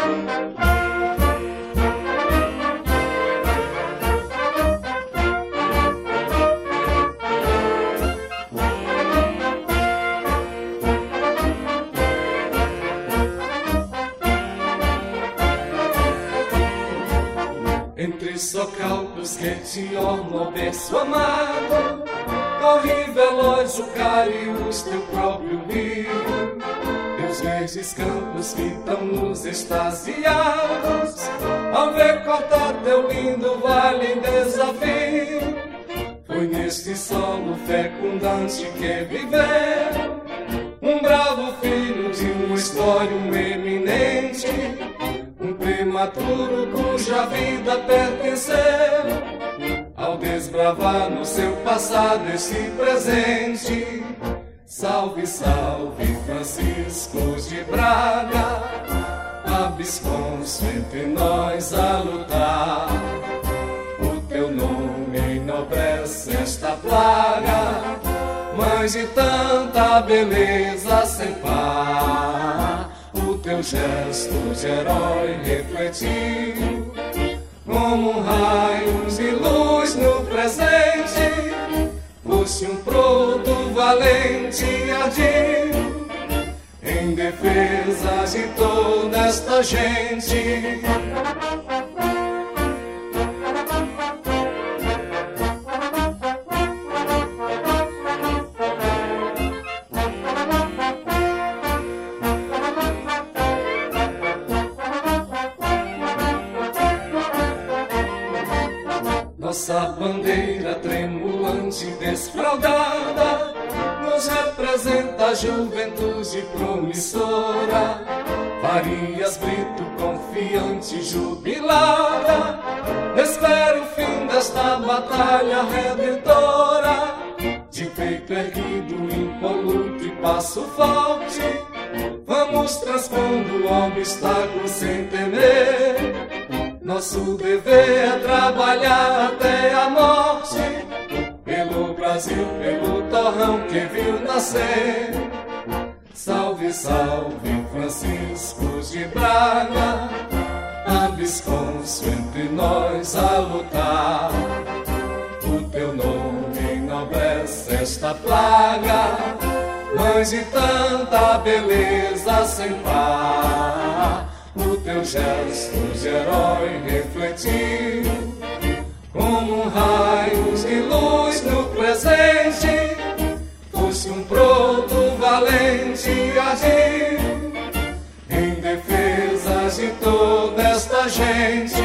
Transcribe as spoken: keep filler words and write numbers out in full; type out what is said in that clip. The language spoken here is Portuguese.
Entre socalcos que te ornam berço amado, corre veloz o Cariús, teu próprio rio. Teus verdes campos fitam-nos extasiados ao ver cortar teu lindo vale em desafio. Foi neste solo fecundante que viveu um bravo filho de uma história eminente, um prematuro cuja vida pertenceu ao desbravar no seu passado este presente. Salve, salve, Francisco de Braga, abisconso entre nós a lutar. O teu nome enobrece esta plaga, mãe de tanta beleza sem par. O teu gesto de herói refletiu como um raio de luz no presente. Fosse um proto valente e ardio em defesa de toda esta gente. Nossa bandeira tremulante e desfraldada nos representa a juventude promissora. Farias Brito, confiante, jubilada, espera o fim desta batalha redentora. De peito erguido, impoluto e passo forte, vamos transpondo obstáculos sem temer. Nosso dever é trabalhar até a morte, pelo Brasil, pelo torrão que viu nascer. Salve, salve, Francisco de Braga, abisconso entre nós a lutar. O teu nome enobrece esta plaga, mãe de tanta beleza sem par. O teu gesto de herói refletiu como um raio de luz no presente. Fosse um proto valente e ardio em defesa de toda esta gente.